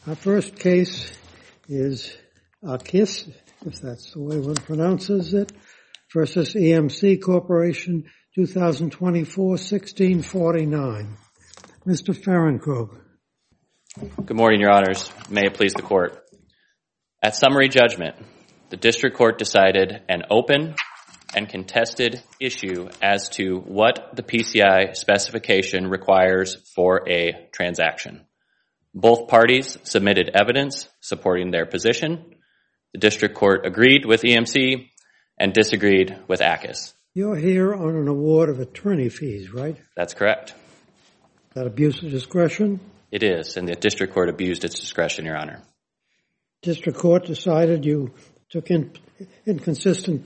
Our first case is Akis, if that's the way one pronounces it, versus EMC Corporation, 2024-1649. Mr. Fahrenkrog. Good morning, Your Honors. May it please the Court. At summary judgment, the District Court decided an open and contested issue as to what the PCI specification requires for a transaction. Both parties submitted evidence supporting their position. The District Court agreed with EMC and disagreed with Akis. You're here on an award of attorney fees, right? That's correct. Is that abuse of discretion? It is, and the District Court abused its discretion, Your Honor. District Court decided you took inconsistent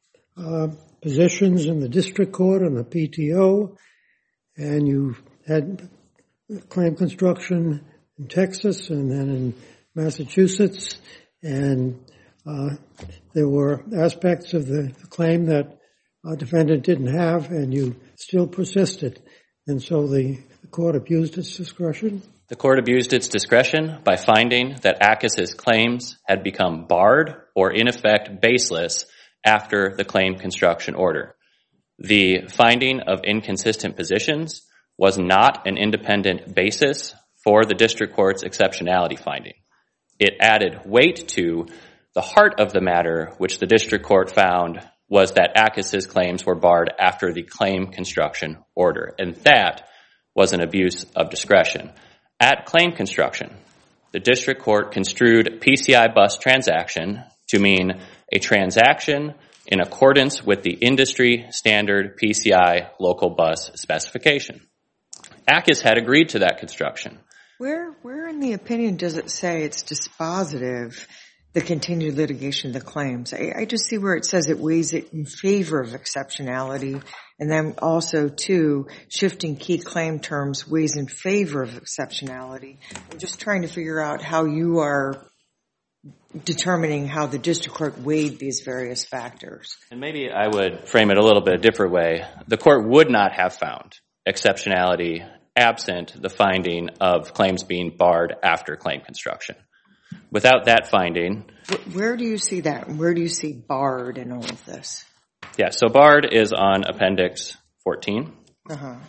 positions in the District Court and the PTO, and you had claim construction in Texas and then in Massachusetts, and there were aspects of the claim that a defendant didn't have, and you still persisted. And so the court abused its discretion? The court abused its discretion by finding that Akis's claims had become barred or, in effect, baseless after the claim construction order. The finding of inconsistent positions was not an independent basis for the District Court's exceptionality finding. It added weight to the heart of the matter, which the District Court found was that Akis's claims were barred after the claim construction order, and that was an abuse of discretion. At claim construction, the District Court construed PCI bus transaction to mean a transaction in accordance with the industry standard PCI local bus specification. Akis had agreed to that construction. Where in the opinion does it say it's dispositive, the continued litigation of the claims? I just see where it says it weighs it in favor of exceptionality, and then also, too, shifting key claim terms weighs in favor of exceptionality. I'm just trying to figure out how you are determining how the District Court weighed these various factors. And maybe I would frame it a little bit a different way. The court would not have found exceptionality absent the finding of claims being barred after claim construction. Without that finding... Where do you see that? Where do you see barred in all of this? Yeah, so barred is on Appendix 14. The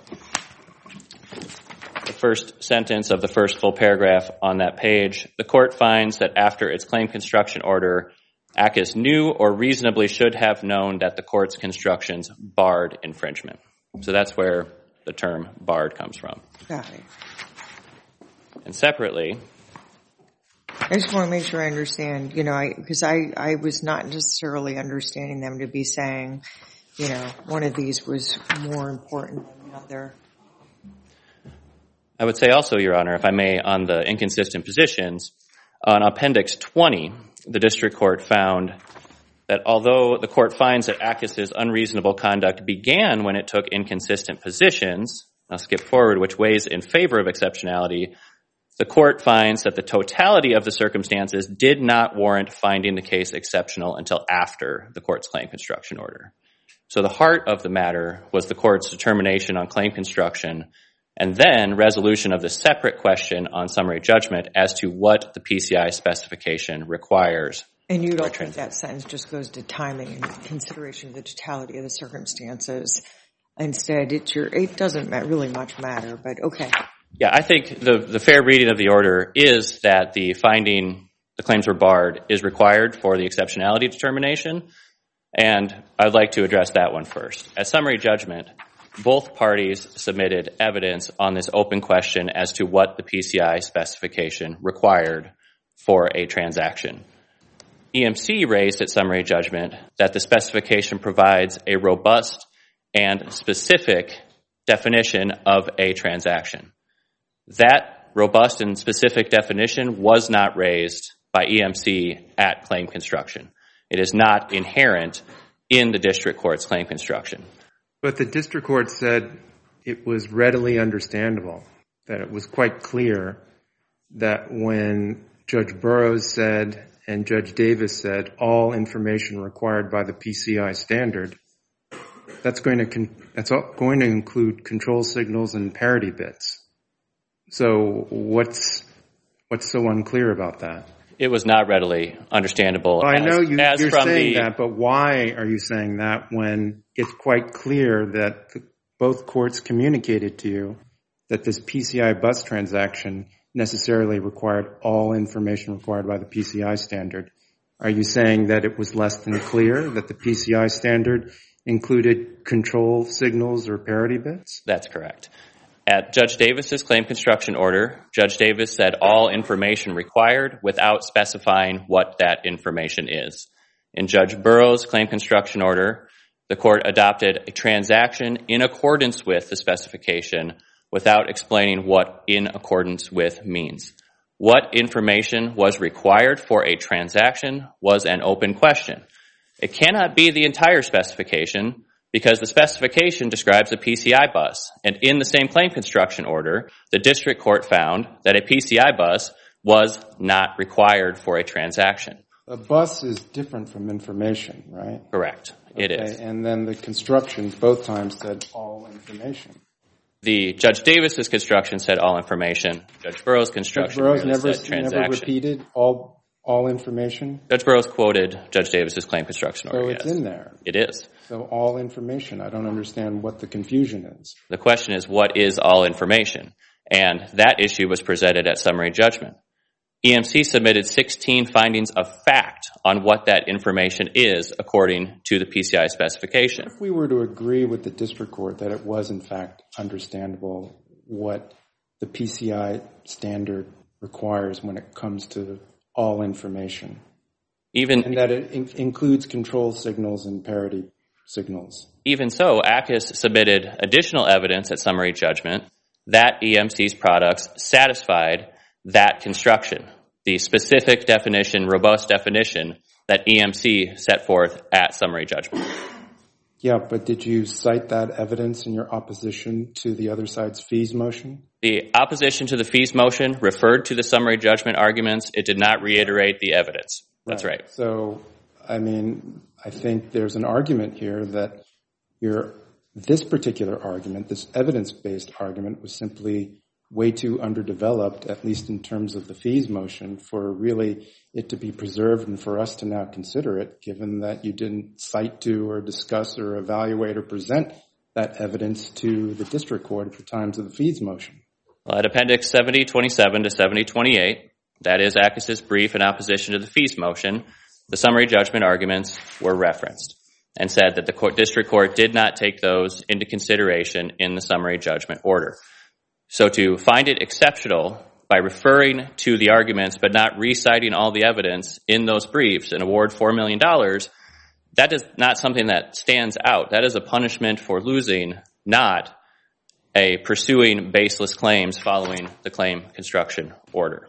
first sentence of the first full paragraph on that page. The court finds that after its claim construction order, Akis knew or reasonably should have known that the court's constructions barred infringement. So that's where the term barred comes from. Got it. And separately... I just want to make sure I understand, because I was not necessarily understanding them to be saying, one of these was more important than the other. I would say also, Your Honor, if I may, on the inconsistent positions, on Appendix 20, the District Court found that although the court finds that Akis's unreasonable conduct began when it took inconsistent positions, I'll skip forward, which weighs in favor of exceptionality, the court finds that the totality of the circumstances did not warrant finding the case exceptional until after the court's claim construction order. So the heart of the matter was the court's determination on claim construction and then resolution of the separate question on summary judgment as to what the PCI specification requires. And you don't think that sentence just goes to timing and consideration of the totality of the circumstances? Instead, it doesn't really much matter, but okay. Yeah, I think the fair reading of the order is that the finding the claims were barred is required for the exceptionality determination, and I'd like to address that one first. At summary judgment, both parties submitted evidence on this open question as to what the PCI specification required for a transaction. EMC raised at summary judgment that the specification provides a robust and specific definition of a transaction. That robust and specific definition was not raised by EMC at claim construction. It is not inherent in the District Court's claim construction. But the District Court said it was readily understandable, that it was quite clear that when Judge Burroughs said and Judge Davis said all information required by the PCI standard, that's going to include control signals and parity bits. So what's What's so unclear about that? It was not readily understandable. Well, I know you're saying that, but why are you saying that when it's quite clear that both courts communicated to you that this PCI bus transaction necessarily required all information required by the PCI standard? Are you saying that it was less than clear that the PCI standard included control signals or parity bits? That's correct. At Judge Davis's claim construction order, Judge Davis said all information required without specifying what that information is. In Judge Burroughs' claim construction order, the court adopted a transaction in accordance with the specification without explaining what in accordance with means. What information was required for a transaction was an open question. It cannot be the entire specification because the specification describes a PCI bus. And in the same claim construction order, the district court found that a PCI bus was not required for a transaction. A bus is different from information, right? Correct. It is. And then the constructions both times said all information. The Judge Davis's construction said all information. Judge Burroughs' construction said transaction. Never repeated all information? Judge Burroughs quoted Judge Davis's claim construction order. So it's in there. It is. So all information. I don't understand what the confusion is. The question is, what is all information? And that issue was presented at summary judgment. EMC submitted 16 findings of fact on what that information is according to the PCI specification. If we were to agree with the district court that it was in fact understandable what the PCI standard requires when it comes to all information, and that it includes control signals and parity signals. Even so, ACUS submitted additional evidence at summary judgment that EMC's products satisfied that construction, the specific definition, robust definition that EMC set forth at summary judgment. Yeah, but did you cite that evidence in your opposition to the other side's fees motion? The opposition to the fees motion referred to the summary judgment arguments. It did not reiterate the evidence. That's right. So, I mean, I think there's an argument here that this particular argument, this evidence-based argument, was simply way too underdeveloped, at least in terms of the fees motion, for really it to be preserved and for us to now consider it, given that you didn't cite to or discuss or evaluate or present that evidence to the district court at the times of the fees motion. Well, at Appendix 7027 to 7028, that is ACUS's brief in opposition to the fees motion, the summary judgment arguments were referenced and said that the district court did not take those into consideration in the summary judgment order. So to find it exceptional by referring to the arguments but not reciting all the evidence in those briefs and award $4 million, that is not something that stands out. That is a punishment for losing, not a pursuing baseless claims following the claim construction order.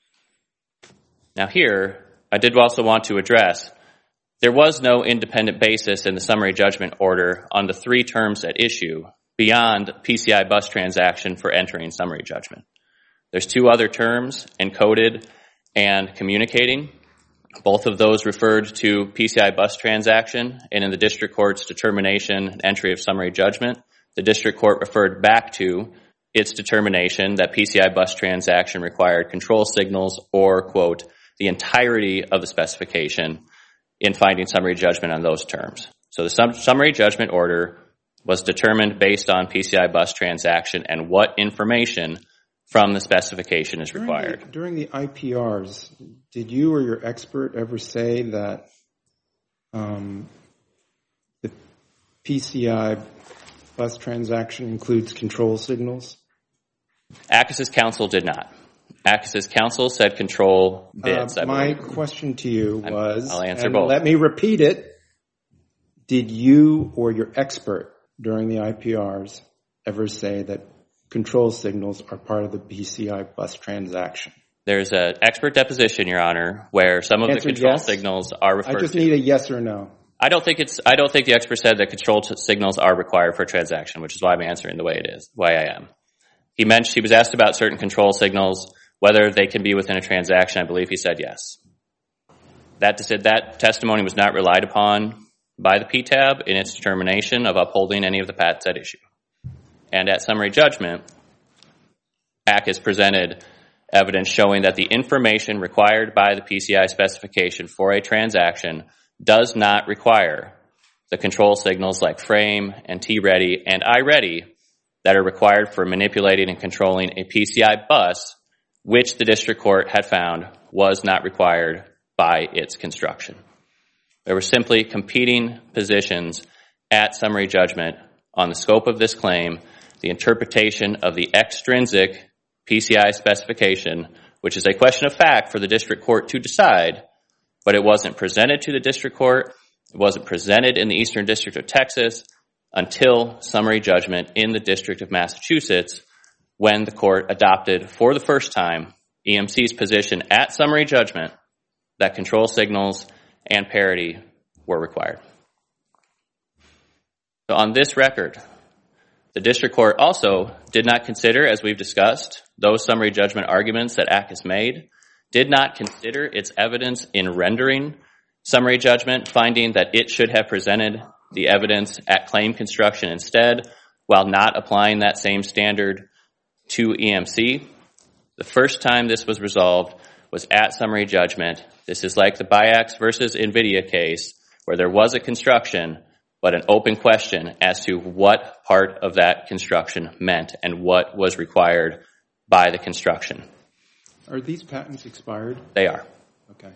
Now here, I did also want to address, there was no independent basis in the summary judgment order on the three terms at issue beyond PCI bus transaction for entering summary judgment. There's two other terms, encoded and communicating. Both of those referred to PCI bus transaction, and in the district court's determination and entry of summary judgment, the district court referred back to its determination that PCI bus transaction required control signals or, quote, the entirety of the specification in finding summary judgment on those terms. So the summary judgment order was determined based on PCI bus transaction and what information from the specification is required. During the IPRs, did you or your expert ever say that the PCI bus transaction includes control signals? ACUS's counsel did not. ACUS's counsel said control bids. My question to you was, I'll answer and both. Let me repeat it, did you or your expert during the IPRs ever say that control signals are part of the PCI bus transaction? There's an expert deposition, Your Honor, where some of the control signals are referred to. I just need a yes or no. I don't think the expert said that control signals are required for a transaction, which is why I'm answering the way it is, why I am. He was asked about certain control signals, whether they can be within a transaction. I believe he said yes. That testimony was not relied upon by the PTAB in its determination of upholding any of the patents at issue. And at summary judgment, ACUS presented evidence showing that the information required by the PCI specification for a transaction does not require the control signals like frame and T-ready and I-ready that are required for manipulating and controlling a PCI bus, which the district court had found was not required by its construction. There were simply competing positions at summary judgment on the scope of this claim, the interpretation of the extrinsic PCI specification, which is a question of fact for the district court to decide, but it wasn't presented to the district court, it wasn't presented in the Eastern District of Texas until summary judgment in the District of Massachusetts, when the court adopted for the first time EMC's position at summary judgment that control signals and parity were required. So on this record, the district court also did not consider, as we've discussed, those summary judgment arguments that ACUS made, did not consider its evidence in rendering summary judgment, finding that it should have presented the evidence at claim construction instead, while not applying that same standard to EMC. The first time this was resolved was at summary judgment. This is like the Biax versus NVIDIA case, where there was a construction, but an open question as to what part of that construction meant and what was required by the construction. Are these patents expired? They are. Okay.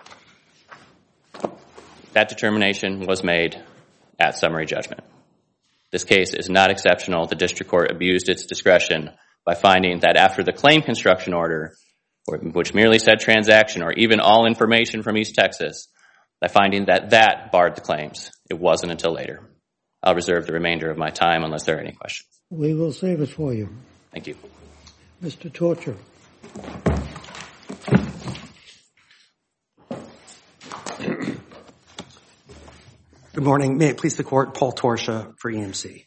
That determination was made at summary judgment. This case is not exceptional. The district court abused its discretion by finding that after the claim construction order, which merely said transaction or even all information from East Texas, by finding that that barred the claims. It wasn't until later. I'll reserve the remainder of my time unless there are any questions. We will save it for you. Thank you. Mr. Torture. Good morning. May it please the court, Paul Torsha for EMC.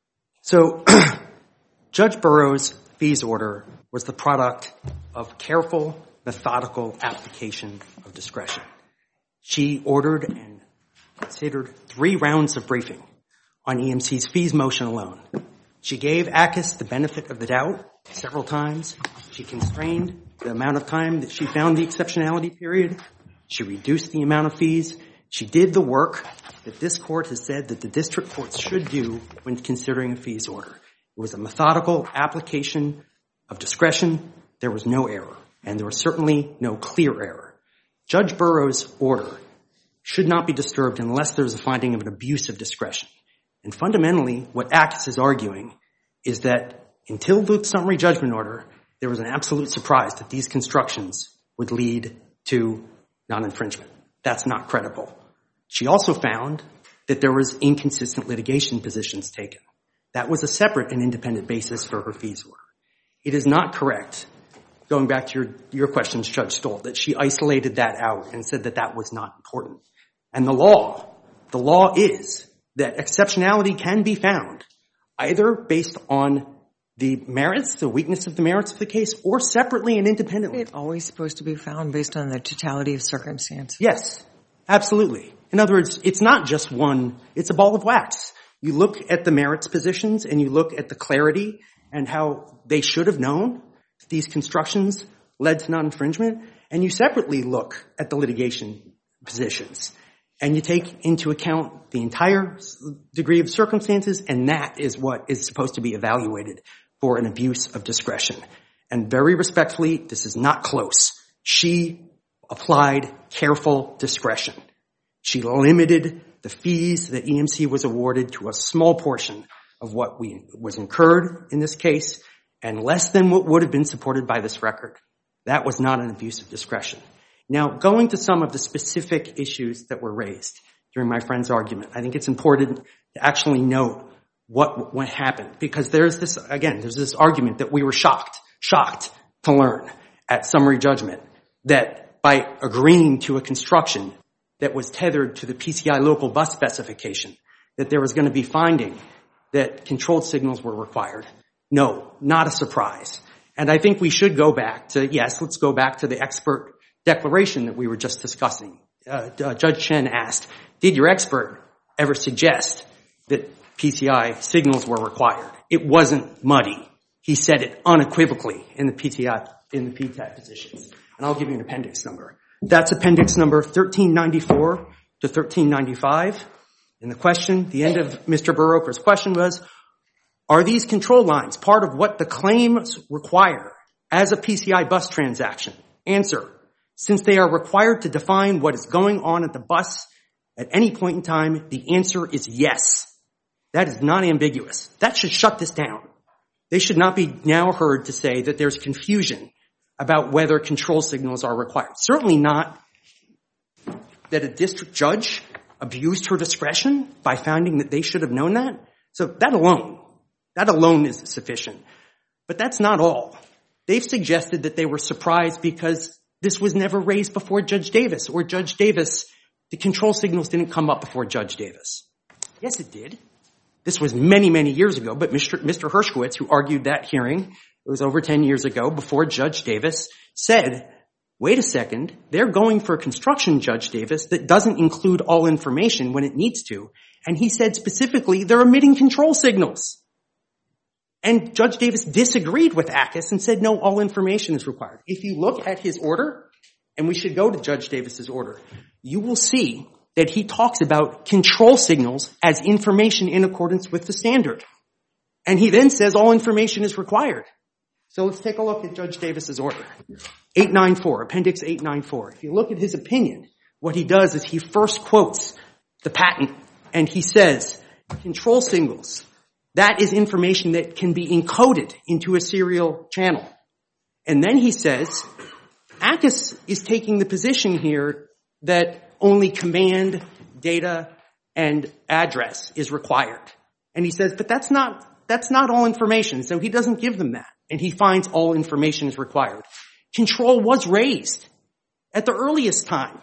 So Judge Burroughs' fees order was the product of careful, methodical application of discretion. She ordered and considered 3 rounds of briefing on EMC's fees motion alone. She gave ACUS the benefit of the doubt several times. She constrained the amount of time that she found the exceptionality period. She reduced the amount of fees. She did the work that this court has said that the district courts should do when considering a fees order. It was a methodical application of discretion. There was no error, and there was certainly no clear error. Judge Burroughs' order should not be disturbed unless there's a finding of an abuse of discretion. And fundamentally, what ACUS is arguing is that until the summary judgment order, there was an absolute surprise that these constructions would lead to non-infringement. That's not credible. She also found that there was inconsistent litigation positions taken. That was a separate and independent basis for her fees order. It is not correct, going back to your questions, Judge Stoll, that she isolated that out and said that that was not important. And the law is that exceptionality can be found either based on the merits, the weakness of the merits of the case, or separately and independently. It's always supposed to be found based on the totality of circumstance. Yes, absolutely. In other words, it's not just one, it's a ball of wax. You look at the merits positions and you look at the clarity and how they should have known these constructions led to non-infringement, and you separately look at the litigation positions. And you take into account the entire degree of circumstances, and that is what is supposed to be evaluated for an abuse of discretion. And very respectfully, this is not close. She applied careful discretion. She limited the fees that EMC was awarded to a small portion of what was incurred in this case, and less than what would have been supported by this record. That was not an abuse of discretion. Now, going to some of the specific issues that were raised during my friend's argument, I think it's important to actually note what happened, because there's this argument that we were shocked to learn at summary judgment that by agreeing to a construction that was tethered to the PCI local bus specification, that there was going to be finding that controlled signals were required. No, not a surprise. And I think we should go back to, let's go back to the expert declaration that we were just discussing. Judge Chen asked, did your expert ever suggest that PCI signals were required? It wasn't muddy. He said it unequivocally in the PCI in the PTAB positions. And I'll give you an appendix number. That's appendix number 1394 to 1395. And the question, the end of Mr. Burroker's question was, are these control lines part of what the claims require as a PCI bus transaction? Answer, since they are required to define what is going on at the bus at any point in time, the answer is yes. That is not ambiguous. That should shut this down. They should not be now heard to say that there's confusion about whether control signals are required. Certainly not that a district judge abused her discretion by finding that they should have known that. So that alone is sufficient. But that's not all. They've suggested that they were surprised because this was never raised before Judge Davis, or Judge Davis, the control signals didn't come up before Judge Davis. Yes, it did. This was many, many years ago, but Mr. Hershkowitz, who argued that hearing, it was over 10 years ago, before Judge Davis, said, wait a second, they're going for a construction, Judge Davis, that doesn't include all information when it needs to. And he said specifically, they're omitting control signals. And Judge Davis disagreed with ACUS and said, no, all information is required. If you look at his order, and we should go to Judge Davis's order, you will see that he talks about control signals as information in accordance with the standard. And he then says all information is required. So let's take a look at Judge Davis's order. 894, Appendix 894. If you look at his opinion, what he does is he first quotes the patent, and he says, control signals, that is information that can be encoded into a serial channel. And then he says, ACUS is taking the position here that only command, data, and address is required. And he says, but that's not all information, so he doesn't give them that. And he finds all information is required. Control was raised at the earliest time.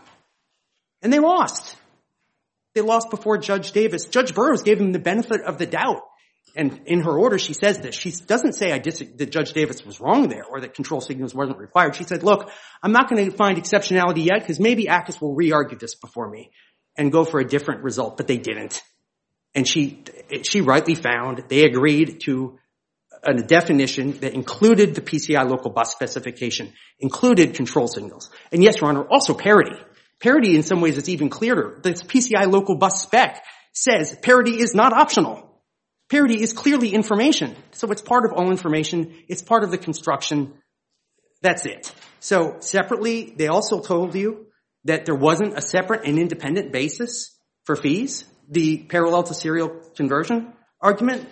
And they lost. They lost before Judge Davis. Judge Burroughs gave him the benefit of the doubt. And in her order, she says this. She doesn't say that Judge Davis was wrong there or that control signals wasn't required. She said, look, I'm not going to find exceptionality yet because maybe ACUS will re-argue this before me and go for a different result, but they didn't. And she rightly found they agreed to a definition that included the PCI local bus specification, included control signals. And yes, Your Honor, also parity. Parity in some ways is even clearer. The PCI local bus spec says parity is not optional. Parity is clearly information. So it's part of all information. It's part of the construction. That's it. So separately, they also told you that there wasn't a separate and independent basis for fees. The parallel to serial conversion argument,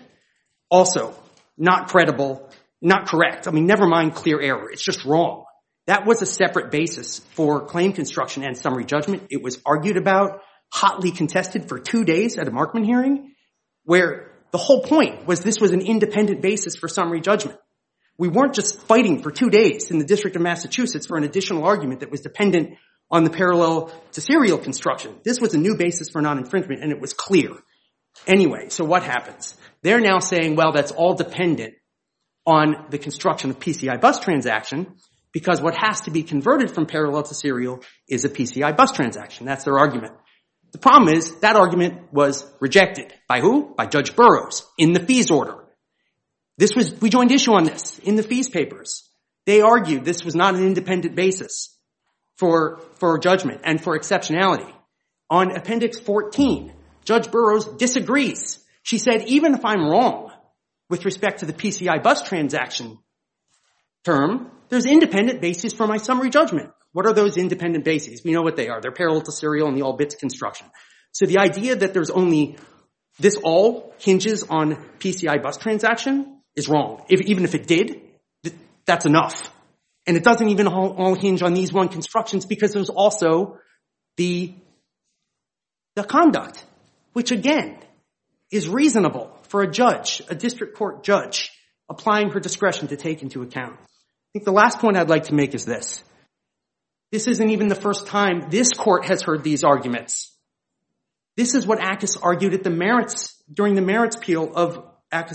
also not credible, not correct. I mean, never mind clear error. It's just wrong. That was a separate basis for claim construction and summary judgment. It was argued about, hotly contested for 2 days at a Markman hearing, where the whole point was this was an independent basis for summary judgment. We weren't just fighting for 2 days in the District of Massachusetts for an additional argument that was dependent on the parallel to serial construction. This was a new basis for non-infringement, and it was clear. Anyway, so what happens? They're now saying, well, that's all dependent on the construction of PCI bus transaction because what has to be converted from parallel to serial is a PCI bus transaction. That's their argument. The problem is that argument was rejected. By who? By Judge Burroughs in the fees order. We joined issue on this in the fees papers. They argued this was not an independent basis for judgment and for exceptionality. On Appendix 14, Judge Burroughs disagrees. She said, even if I'm wrong with respect to the PCI bus transaction term, there's independent basis for my summary judgment. What are those independent bases? We know what they are. They're parallel to serial and the all bits construction. So the idea that there's only this all hinges on PCI bus transaction is wrong. Even if it did, that's enough. And it doesn't even all hinge on these one constructions because there's also the conduct, which again is reasonable for a judge, a district court judge, applying her discretion to take into account. I think the last point I'd like to make is this. This isn't even the first time this court has heard these arguments. This is what ACUS argued at the merits, during the merits appeal of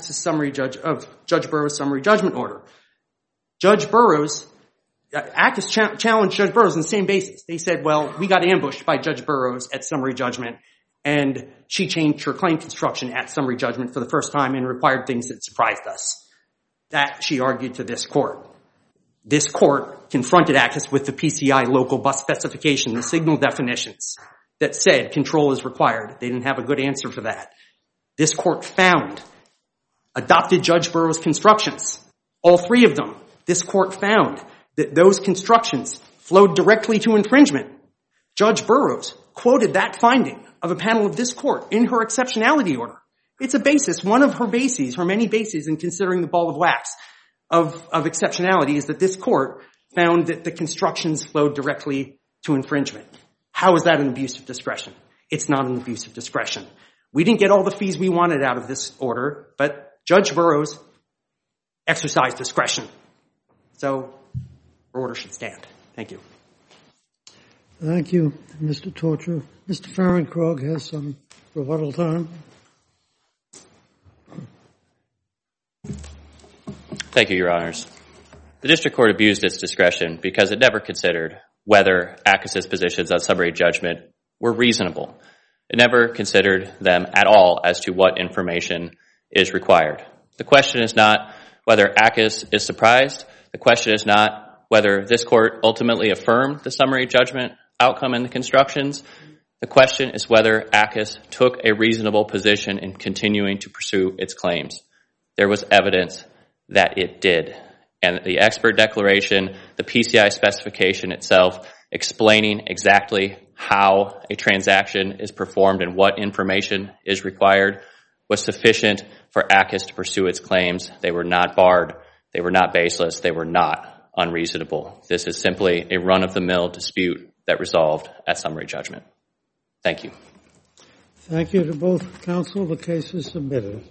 Judge Burroughs' summary judgment order. Judge Burroughs, ACUS challenged Judge Burroughs on the same basis. They said, well, we got ambushed by Judge Burroughs at summary judgment, and she changed her claim construction at summary judgment for the first time and required things that surprised us. That she argued to this court. this court confronted ACUS with the PCI local bus specification, the signal definitions that said control is required. They didn't have a good answer for that. This court adopted Judge Burroughs' constructions, all three of them. This court found that those constructions flowed directly to infringement. Judge Burroughs quoted that finding of a panel of this court in her exceptionality order. It's a basis, one of her bases, her many bases in considering the ball of wax of exceptionality is that this court found that the constructions flowed directly to infringement. How is that an abuse of discretion? It's not an abuse of discretion. We didn't get all the fees we wanted out of this order, but Judge Burroughs exercised discretion. So, her order should stand. Thank you. Thank you, Mr. Torture. Mr. Fahrenkrog has some rebuttal time. Thank you, Your Honors. The district court abused its discretion because it never considered whether ACUS's positions on summary judgment were reasonable. It never considered them at all as to what information is required. The question is not whether ACUS is surprised. The question is not whether this court ultimately affirmed the summary judgment outcome in the constructions. The question is whether ACUS took a reasonable position in continuing to pursue its claims. There was evidence that it did. And the expert declaration, the PCI specification itself, explaining exactly how a transaction is performed and what information is required was sufficient for ACUS to pursue its claims. They were not barred. They were not baseless. They were not unreasonable. This is simply a run-of-the-mill dispute that resolved at summary judgment. Thank you. Thank you to both counsel. The case is submitted.